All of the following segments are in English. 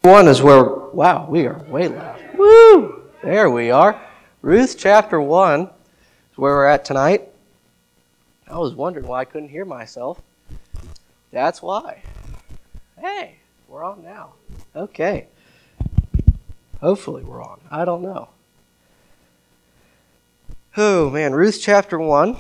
1 is where, wow, we are way loud. Woo! There we are. Ruth chapter 1 is where we're at tonight. I was wondering why I couldn't hear myself. That's why. Hey, we're on now. Okay. Hopefully we're on. I don't know. Oh, man, Ruth chapter 1.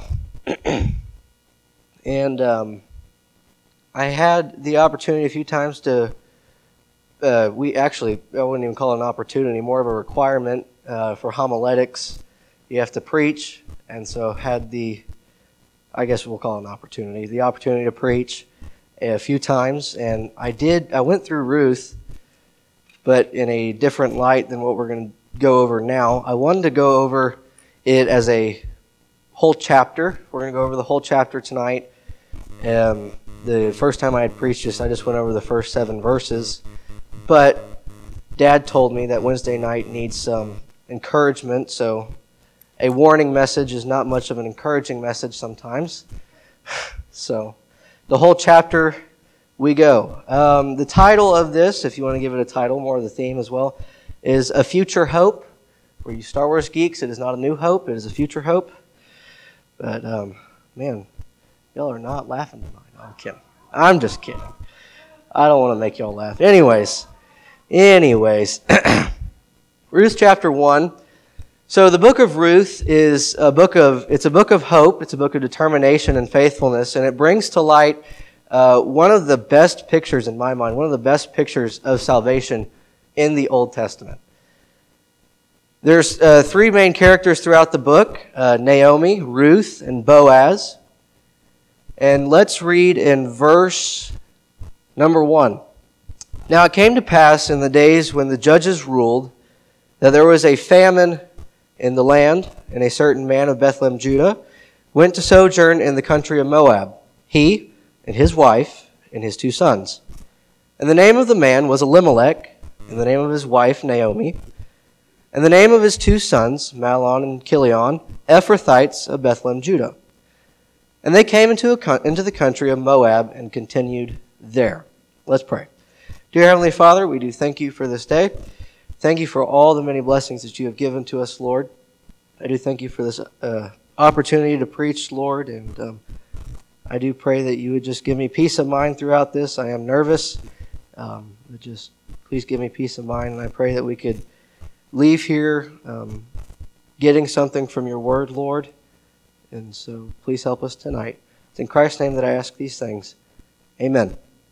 And I had the opportunity a few times to, I wouldn't even call it an opportunity, more of a requirement for homiletics. You have to preach, and so had I guess we'll call it an opportunity, the opportunity to preach a few times. And I went through Ruth, but in a different light than what we're going to go over now. I wanted to go over it as a whole chapter. We're going to go over the whole chapter tonight. The first time I had preached this, I just went over the first 7 verses. But Dad told me that Wednesday night needs some encouragement, so a warning message is not much of an encouraging message sometimes. So the whole chapter we go. The title of this, if you want to give it a title, more of the theme as well, is A Future Hope. For you Star Wars geeks, it is not a new hope, it is a future hope. But, man, y'all are not laughing tonight. No, I'm kidding. I'm just kidding. I don't want to make y'all laugh. Anyways, Ruth chapter 1. So the book of Ruth is a book of hope. It's a book of determination and faithfulness, and it brings to light one of the best pictures, in my mind, one of the best pictures of salvation in the Old Testament. There's 3 main characters throughout the book, Naomi, Ruth, and Boaz. And let's read in verse number 1. Now it came to pass in the days when the judges ruled that there was a famine in the land, and a certain man of Bethlehem, Judah, went to sojourn in the country of Moab, he and his wife and his 2 sons. And the name of the man was Elimelech, and the name of his wife Naomi, and the name of his 2 sons, Mahlon and Chilion, Ephrathites of Bethlehem, Judah. And they came into the country of Moab and continued there. Let's pray. Dear Heavenly Father, we do thank you for this day. Thank you for all the many blessings that you have given to us, Lord. I do thank you for this opportunity to preach, Lord, and I do pray that you would just give me peace of mind throughout this. I am nervous, but just please give me peace of mind, and I pray that we could leave here getting something from your word, Lord. And so please help us tonight. It's in Christ's name that I ask these things. Amen.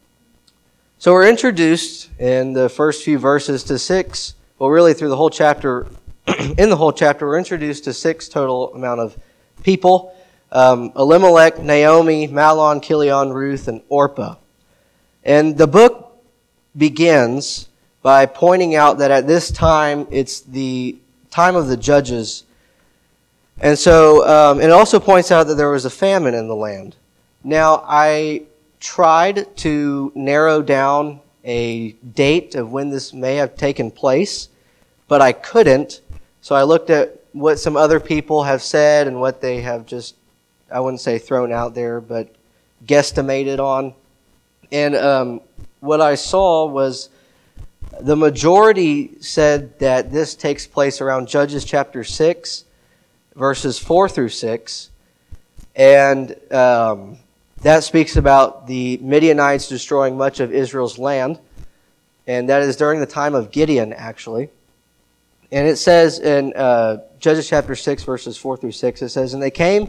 So we're introduced in the first few verses to 6, well, really through the whole chapter. In the whole chapter, we're introduced to 6 total amount of people. Elimelech, Naomi, Mahlon, Chilion, Ruth, and Orpah. And the book begins by pointing out that at this time, it's the time of the judges. And so it also points out that there was a famine in the land. Now, I tried to narrow down a date of when this may have taken place, but I couldn't. So I looked at what some other people have said and what they have just, I wouldn't say thrown out there, but guesstimated on. And what I saw was the majority said that this takes place around Judges chapter 6, verses 4 through 6. And that speaks about the Midianites destroying much of Israel's land. And that is during the time of Gideon, actually. And it says in Judges chapter 6, verses 4 through 6, it says, And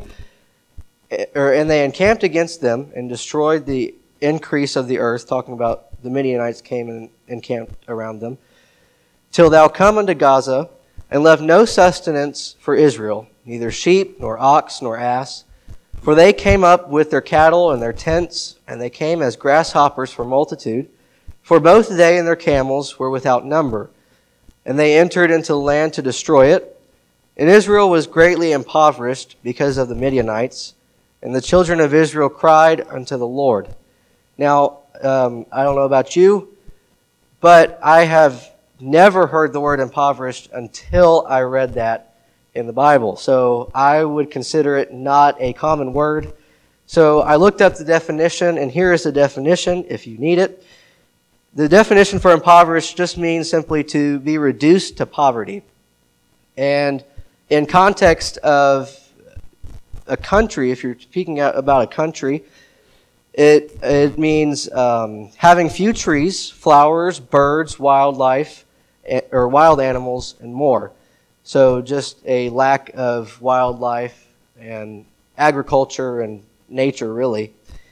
they encamped against them and destroyed the increase of the earth, talking about the Midianites came and encamped around them, till thou come unto Gaza, and left no sustenance for Israel, neither sheep, nor ox, nor ass. For they came up with their cattle and their tents, and they came as grasshoppers for multitude. For both they and their camels were without number. And they entered into the land to destroy it. And Israel was greatly impoverished because of the Midianites. And the children of Israel cried unto the Lord. Now, I don't know about you, but I have never heard the word impoverished until I read that in the Bible. So I would consider it not a common word. So I looked up the definition, and here is the definition if you need it. The definition for impoverished just means simply to be reduced to poverty. And in context of a country, if you're speaking about a country, it means having few trees, flowers, birds, wildlife, or wild animals, and more. So just a lack of wildlife and agriculture and nature, really.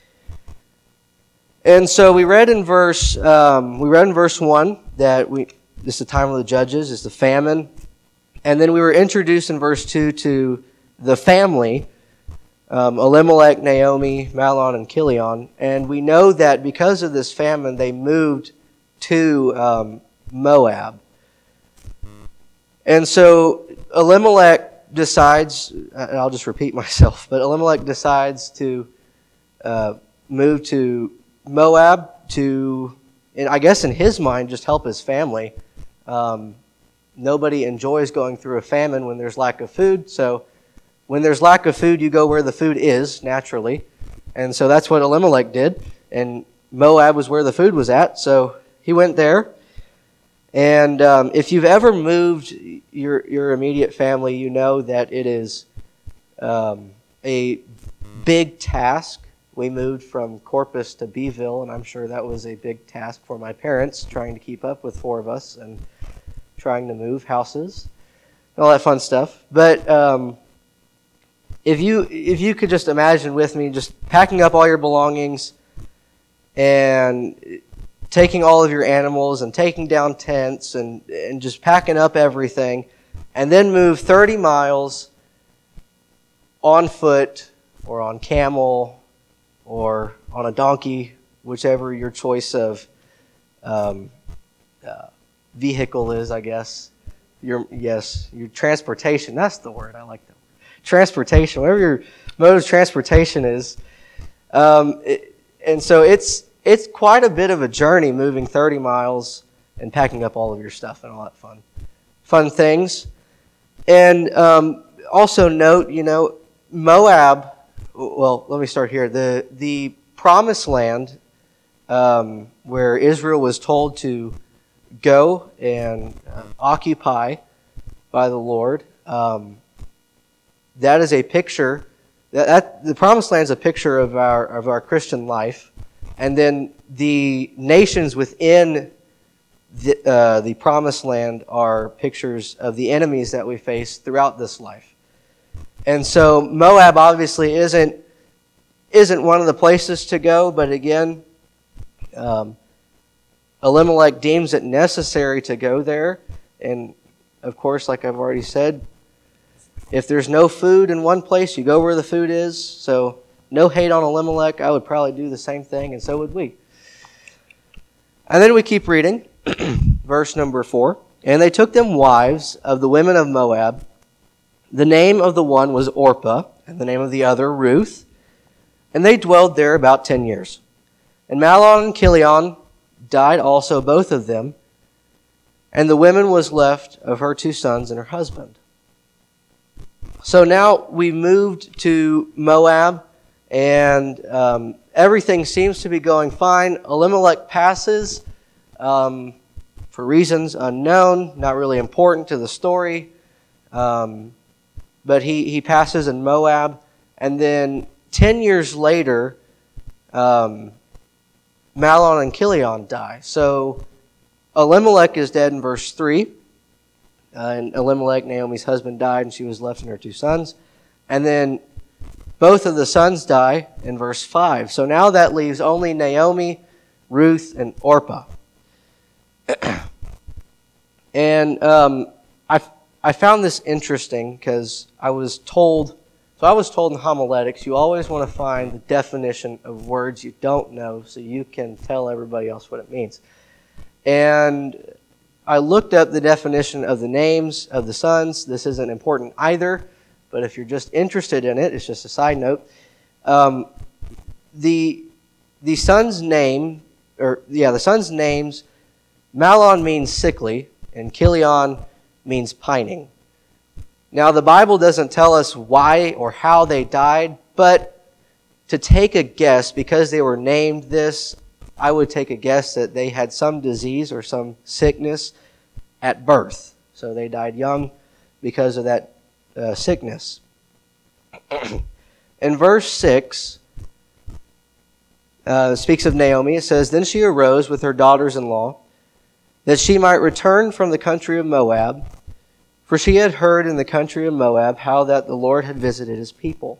And so we read in verse 1 that this is the time of the judges, it's the famine. And then we were introduced in verse 2 to the family, Elimelech, Naomi, Mahlon, and Chilion. And we know that because of this famine, they moved to Moab. And so Elimelech decides, and I'll just repeat myself, but Elimelech decides to move to Moab to, and I guess in his mind, just help his family. Nobody enjoys going through a famine when there's lack of food, so when there's lack of food, you go where the food is, naturally. And so that's what Elimelech did. And Moab was where the food was at, so he went there. And if you've ever moved your immediate family, you know that it is a big task. We moved from Corpus to Beeville, and I'm sure that was a big task for my parents, trying to keep up with 4 of us and trying to move houses and all that fun stuff. But if you could just imagine with me just packing up all your belongings and taking all of your animals and taking down tents and just packing up everything, and then move 30 miles on foot or on camel or on a donkey, whichever your choice of vehicle is, I guess. Your transportation, that's the word, I like that. Transportation, whatever your mode of transportation is. And so it's quite a bit of a journey moving 30 miles and packing up all of your stuff and all that fun things. And also note, Moab, well, let me start here. The promised land where Israel was told to go and occupy by the Lord, that is a picture. The promised land is a picture of our Christian life, and then the nations within the promised land are pictures of the enemies that we face throughout this life. And so Moab obviously isn't one of the places to go, but again, Elimelech deems it necessary to go there, and of course, like I've already said, if there's no food in one place, you go where the food is. So no hate on Elimelech. I would probably do the same thing, and so would we. And then we keep reading, verse number 4. And they took them wives of the women of Moab. The name of the one was Orpah, and the name of the other Ruth. And they dwelled there about 10 years. And Mahlon and Chilion died also, both of them. And the woman was left of her 2 sons and her husband. So now we moved to Moab, and everything seems to be going fine. Elimelech passes for reasons unknown, not really important to the story. But he passes in Moab, and then 10 years later, Mahlon and Chilion die. So Elimelech is dead in verse 3. And Elimelech, Naomi's husband, died, and she was left and her 2 sons. And then both of the sons die in verse 5. So now that leaves only Naomi, Ruth, and Orpah. And I found this interesting because I was told in homiletics, you always want to find the definition of words you don't know so you can tell everybody else what it means. And I looked up the definition of the names of the sons. This isn't important either, but if you're just interested in it, it's just a side note. The sons' names, Mahlon means sickly, and Chilion means pining. Now, the Bible doesn't tell us why or how they died, but to take a guess, because they were named this, I would take a guess that they had some disease or some sickness at birth. So they died young because of that sickness. In verse 6, speaks of Naomi. It says, "Then she arose with her daughters-in-law, that she might return from the country of Moab, for she had heard in the country of Moab how that the Lord had visited his people."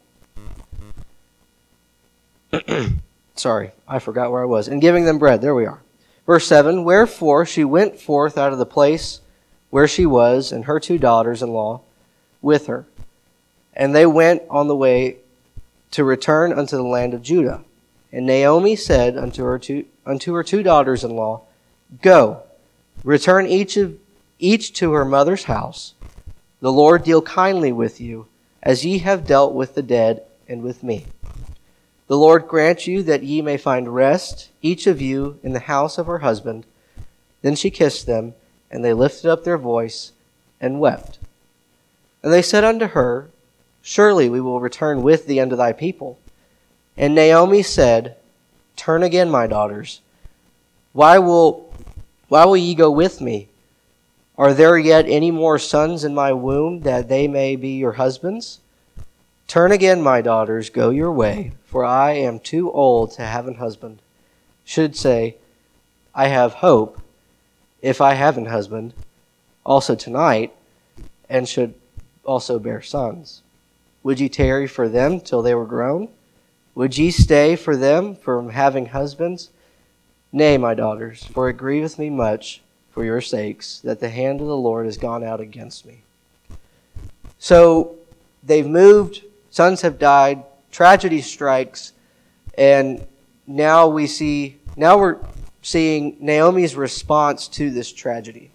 Sorry, I forgot where I was. "And giving them bread." There we are. Verse 7, "Wherefore she went forth out of the place where she was, and her 2 daughters-in-law with her. And they went on the way to return unto the land of Judah. And Naomi said unto her 2 daughters-in-law, Go, return each to her mother's house. The Lord deal kindly with you, as ye have dealt with the dead and with me. The Lord grant you that ye may find rest, each of you in the house of her husband. Then she kissed them, and they lifted up their voice and wept. And they said unto her, Surely we will return with thee unto thy people. And Naomi said, Turn again, my daughters. Why will ye go with me? Are there yet any more sons in my womb, that they may be your husbands? Turn again, my daughters, go your way, for I am too old to have an husband. Should say, I have hope, if I have an husband, also tonight, and should also bear sons. Would ye tarry for them till they were grown? Would ye stay for them from having husbands? Nay, my daughters, for it grieveth me much for your sakes, that the hand of the Lord is gone out against me." So they've moved, sons have died, tragedy strikes, and now we're seeing Naomi's response to this tragedy.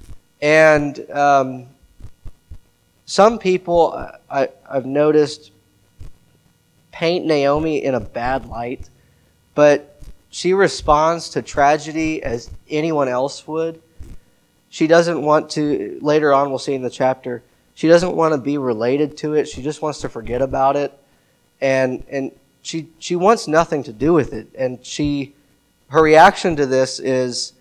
And some people, I've noticed, paint Naomi in a bad light, but she responds to tragedy as anyone else would. She doesn't want to, later on we'll see in the chapter, she doesn't want to be related to it. She just wants to forget about it. And she wants nothing to do with it. And her reaction to this is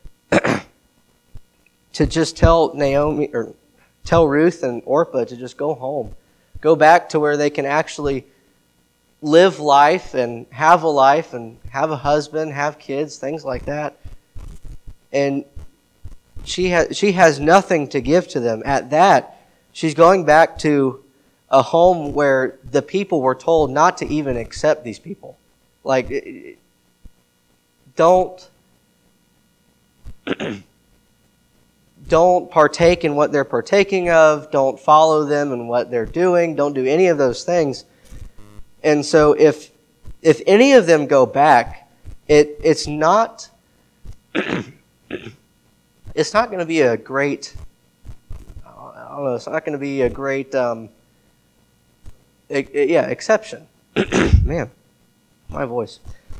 to just tell Ruth and Orpah to just go home. Go back to where they can actually live life and have a husband, have kids, things like that. And she has nothing to give to them. At that, she's going back to a home where the people were told not to even accept these people. Like, don't partake in what they're partaking of. Don't follow them in what they're doing. Don't do any of those things. And so if any of them go back, it's not it's not going to be a great, I don't know, it's not going to be a great exception. Man, my voice.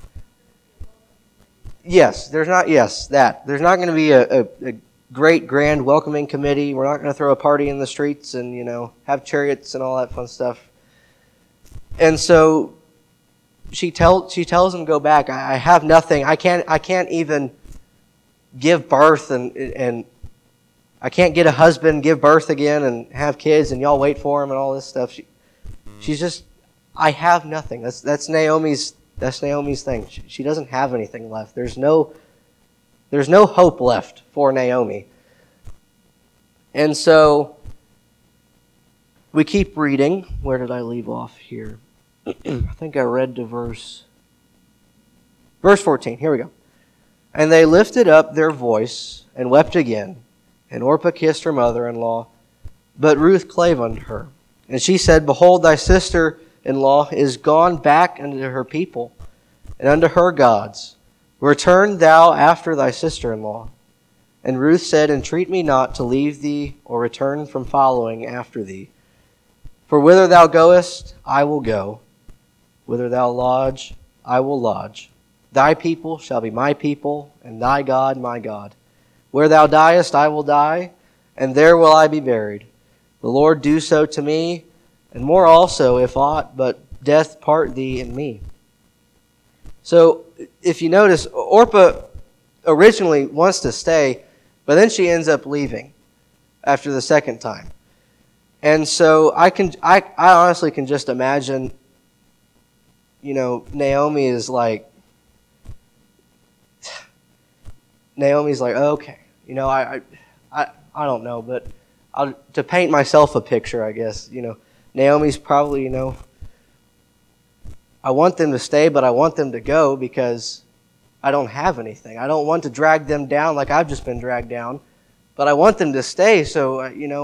There's not going to be a great grand welcoming committee. We're not going to throw a party in the streets and have chariots and all that fun stuff. And so she tells him to go back. I have nothing. I can't even give birth and I can't get a husband, give birth again and have kids and y'all wait for him and all this stuff. She's just, I have nothing. That's Naomi's thing. She doesn't have anything left. There's no hope left for Naomi. And so we keep reading. Where did I leave off here? I think I read to verse 14. Here we go. And they lifted up their voice and wept again. And Orpah kissed her mother-in-law, but Ruth clave unto her. And she said, Behold, thy sister-in-law is gone back unto her people and unto her gods. Return thou after thy sister-in-law. And Ruth said, Entreat me not to leave thee or return from following after thee. For whither thou goest, I will go. Whither thou lodge, I will lodge. Thy people shall be my people, and thy God my God. Where thou diest, I will die, and there will I be buried. The Lord do so to me, and more also, if aught but death part thee and me. So if you notice, Orpah originally wants to stay, but then she ends up leaving after the second time. And so I honestly can just imagine, Naomi is like, Naomi's like, okay, I don't know, but to paint myself a picture, I guess, Naomi's probably, I want them to stay, but I want them to go because I don't have anything. I don't want to drag them down like I've just been dragged down, but I want them to stay so,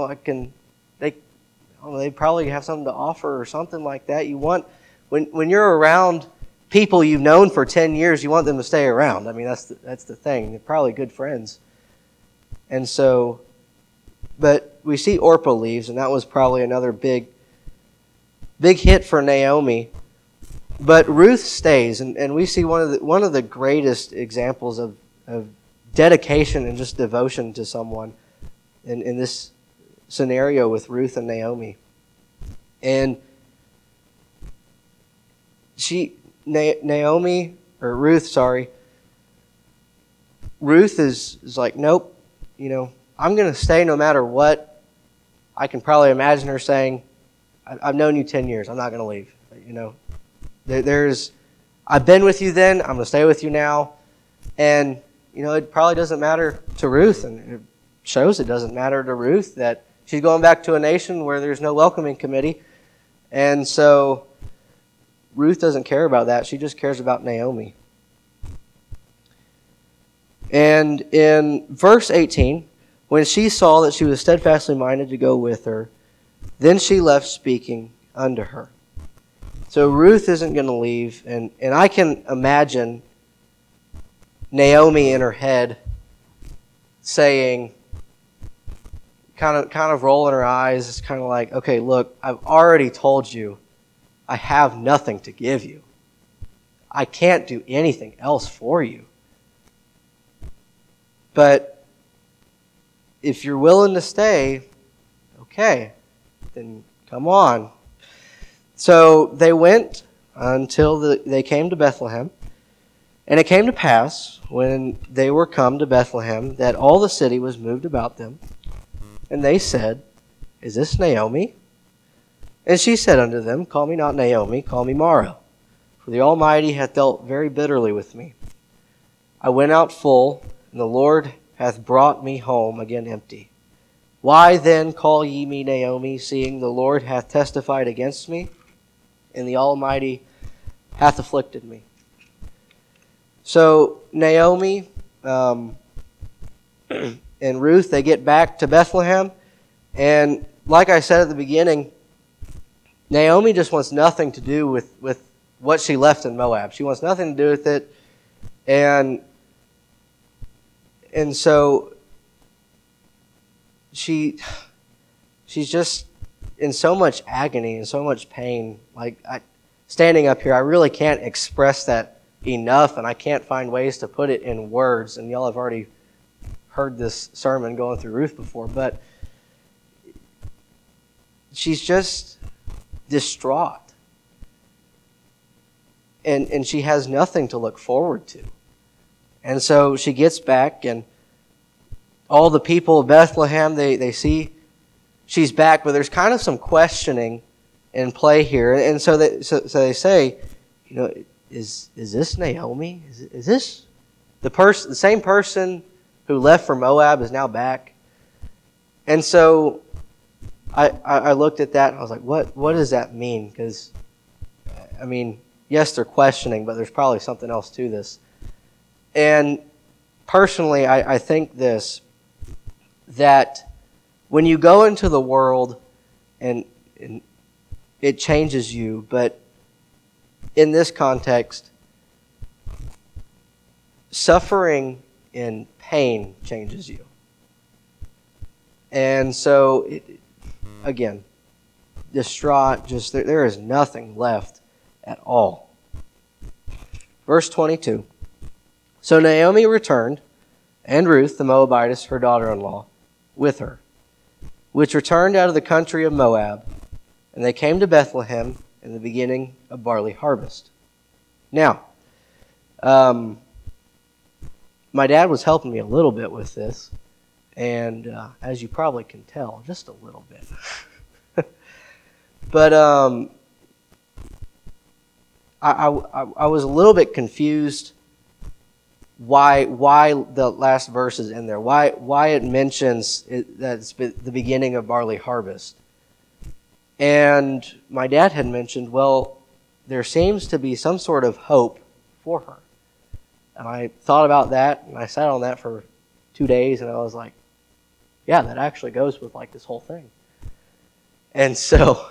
they probably have something to offer or something like that. You want, when you're around people you've known for 10 years, you want them to stay around. I mean, that's the thing. They're probably good friends. And so, but we see Orpah leaves, and that was probably another big hit for Naomi. But Ruth stays, and we see one of the greatest examples of dedication and just devotion to someone in this scenario with Ruth and Naomi. And Ruth is like, nope, I'm going to stay no matter what. I can probably imagine her saying, I've known you 10 years. I'm not going to leave. I've been with you then. I'm going to stay with you now. And, it probably doesn't matter to Ruth, and it shows it doesn't matter to Ruth that she's going back to a nation where there's no welcoming committee. And so Ruth doesn't care about that. She just cares about Naomi. And in verse 18, when she saw that she was steadfastly minded to go with her, then she left speaking unto her. So Ruth isn't going to leave, and I can imagine Naomi in her head saying, kind of rolling her eyes, it's kind of like, okay, look, I've already told you I have nothing to give you. I can't do anything else for you. But if you're willing to stay, okay, then come on. So they went until they came to Bethlehem. And it came to pass, when they were come to Bethlehem, that all the city was moved about them. And they said, Is this Naomi? And she said unto them, Call me not Naomi, call me Mara. For the Almighty hath dealt very bitterly with me. I went out full, and the Lord hath brought me home again empty. Why then call ye me Naomi, seeing the Lord hath testified against me, and the Almighty hath afflicted me? So Naomi and Ruth, they get back to Bethlehem. And like I said at the beginning, Naomi just wants nothing to do with what she left in Moab. She wants nothing to do with it. And so she's just in so much agony and so much pain. Standing up here, I really can't express that enough, and I can't find ways to put it in words. And y'all have already heard this sermon going through Ruth before, but she's just distraught. And she has nothing to look forward to. And so she gets back, and all the people of Bethlehem, they see she's back, but there's kind of some questioning in play here. And so they say, is this Naomi? Is this the same person who left for Moab is now back? And so I looked at that and I was like, what does that mean? Because, yes, they're questioning, but there's probably something else to this. And personally, I think that when you go into the world and it changes you, but in this context, suffering and pain changes you. And so, again, distraught, just there is nothing left at all. Verse 22. So Naomi returned, and Ruth, the Moabitess, her daughter-in-law, with her, which returned out of the country of Moab, and they came to Bethlehem in the beginning of barley harvest. Now, My dad was helping me a little bit with this, and as you probably can tell, just a little bit. But I was a little bit confused why the last verse is in there, why it mentions that it's the beginning of barley harvest. And my dad had mentioned, well, there seems to be some sort of hope for her. And I thought about that, and I sat on that for 2 days, and I was like, yeah, that actually goes with like this whole thing. And so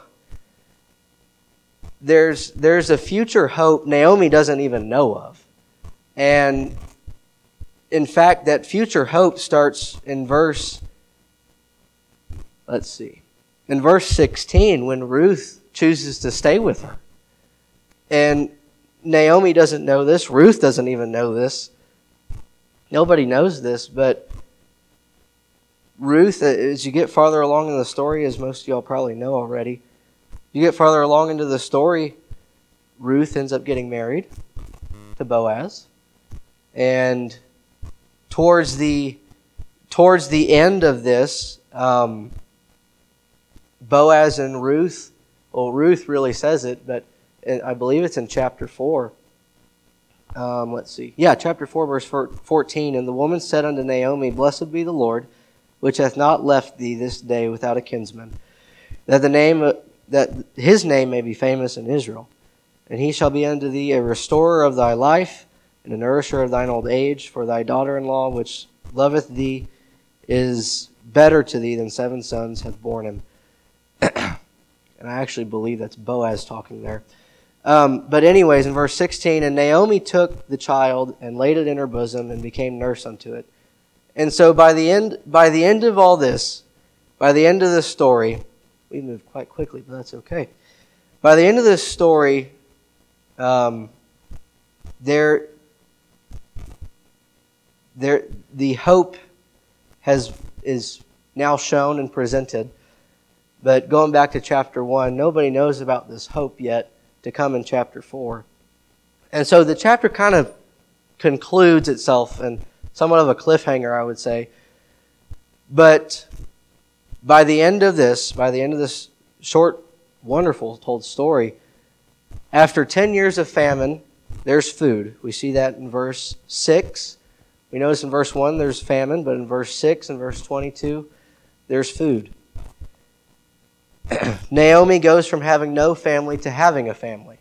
there's a future hope Naomi doesn't even know of. And in fact, that future hope starts in verse 16, when Ruth chooses to stay with her. And Naomi doesn't know this. Ruth doesn't even know this. Nobody knows this, but Ruth, as you get farther along in the story, as most of y'all probably know already, you get farther along into the story, Ruth ends up getting married to Boaz. And towards the end of this, Boaz and Ruth, well, Ruth really says it, but I believe it's in chapter 4. Chapter 4, verse 14. And the woman said unto Naomi, Blessed be the Lord, which hath not left thee this day without a kinsman, that his name may be famous in Israel. And he shall be unto thee a restorer of thy life, and a nourisher of thine old age. For thy daughter-in-law, which loveth thee, is better to thee than 7 sons hath borne him. And I actually believe that's Boaz talking there. But anyways, in verse 16, and Naomi took the child and laid it in her bosom and became nurse unto it. And so by the end of all this, by the end of this story, we moved quite quickly, but that's okay. By the end of this story, the hope is now shown and presented. But going back to chapter 1, nobody knows about this hope yet to come in chapter 4. And so the chapter kind of concludes itself in somewhat of a cliffhanger, I would say. But by the end of this short, wonderful told story, after 10 years of famine, there's food. We see that in verse 6. We notice in verse 1 there's famine, but in verse 6 and verse 22, there's food. Naomi goes from having no family to having a family.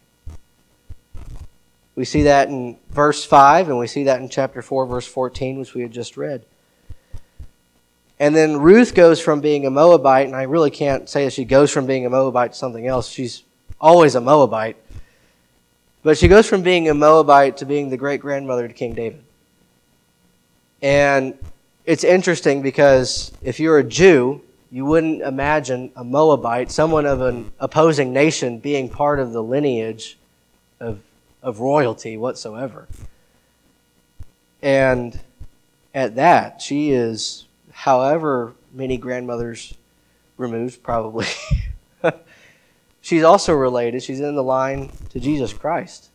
We see that in verse 5, and we see that in chapter 4, verse 14, which we had just read. And then Ruth goes from being a Moabite, and I really can't say that she goes from being a Moabite to something else. She's always a Moabite. But she goes from being a Moabite to being the great-grandmother to King David. And it's interesting because if you're a Jew, you wouldn't imagine a Moabite, someone of an opposing nation, being part of the lineage of royalty whatsoever. And at that, she is however many grandmothers removed, probably. She's also related. She's in the line to Jesus Christ.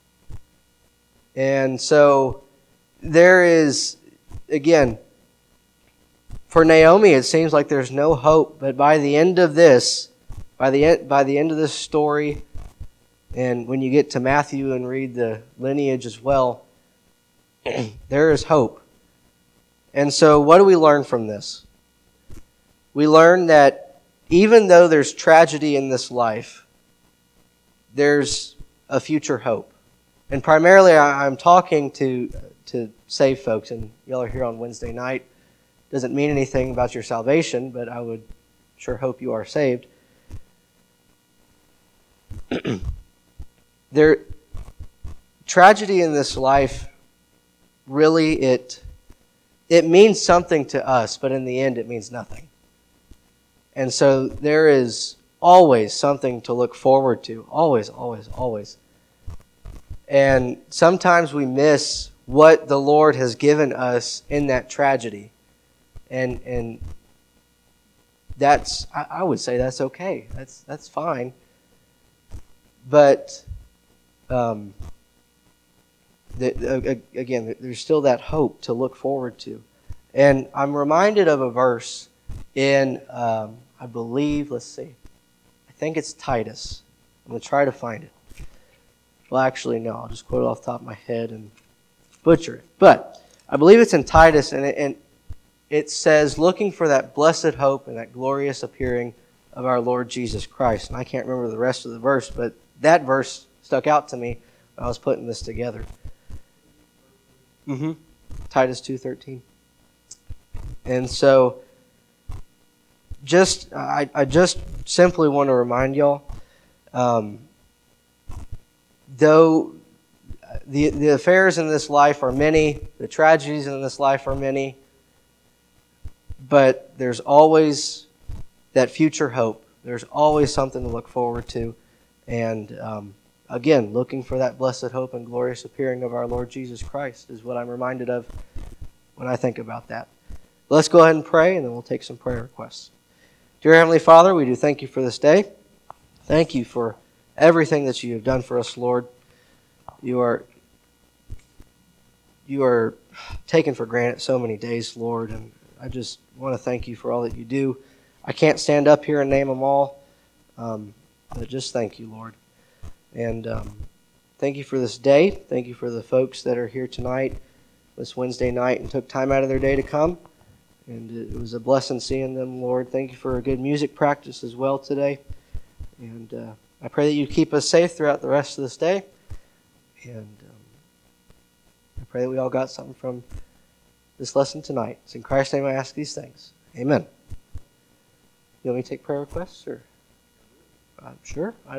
And so there is, again, for Naomi, it seems like there's no hope. But by the end of this, by the end of this story, and when you get to Matthew and read the lineage as well, there is hope. And so what do we learn from this? We learn that even though there's tragedy in this life, there's a future hope. And primarily I'm talking to saved folks, and y'all are here on Wednesday night. Doesn't mean anything about your salvation, but I would sure hope you are saved. Tragedy in this life, really, it means something to us, but in the end it means nothing. And so there is always something to look forward to. Always, always, always. And sometimes we miss what the Lord has given us in that tragedy. And that's, I would say that's okay. That's fine. But again, there's still that hope to look forward to. And I'm reminded of a verse in, I believe, let's see, I think it's Titus. I'm going to try to find it. Well, actually, no, I'll just quote it off the top of my head and butcher it. But I believe it's in Titus, and it says, looking for that blessed hope and that glorious appearing of our Lord Jesus Christ. And I can't remember the rest of the verse, but that verse stuck out to me when I was putting this together. Titus 2:13. And so, I just simply want to remind y'all, though the affairs in this life are many, the tragedies in this life are many, but there's always that future hope. There's always something to look forward to. And again, looking for that blessed hope and glorious appearing of our Lord Jesus Christ is what I'm reminded of when I think about that. Let's go ahead and pray, and then we'll take some prayer requests. Dear Heavenly Father, we do thank you for this day. Thank you for everything that you have done for us, Lord. You are taken for granted so many days, Lord, and I just want to thank you for all that you do. I can't stand up here and name them all, but just thank you, Lord. And thank you for this day. Thank you for the folks that are here tonight, this Wednesday night, and took time out of their day to come. And it was a blessing seeing them, Lord. Thank you for a good music practice as well today. And I pray that you keep us safe throughout the rest of this day. And I pray that we all got something from this lesson tonight. It's in Christ's name I ask these things. Amen. You want me to take prayer requests? Or? Sure.